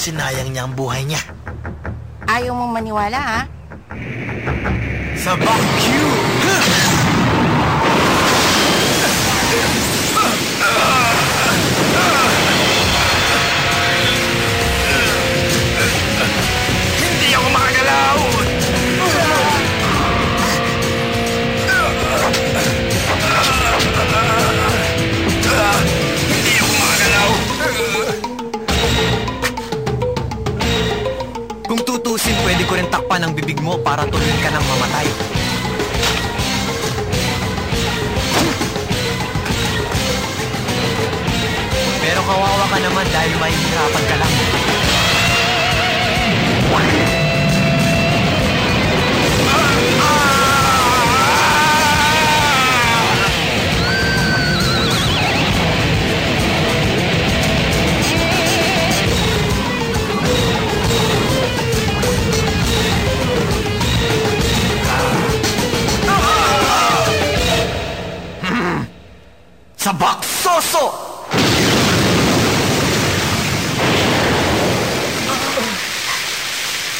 sinayang niya ang buhay niya. Ayaw mong maniwala, ha? Sa Bakyu! Hindi ako makagalaw! Hindi ako makagalaw! Kung tutusin, pwede ko rin takpan ang bibig mo para tuluyan ka ng mamatay. Pero kawawa ka naman dahil mahihirapan ka lang. Sa Baksoso!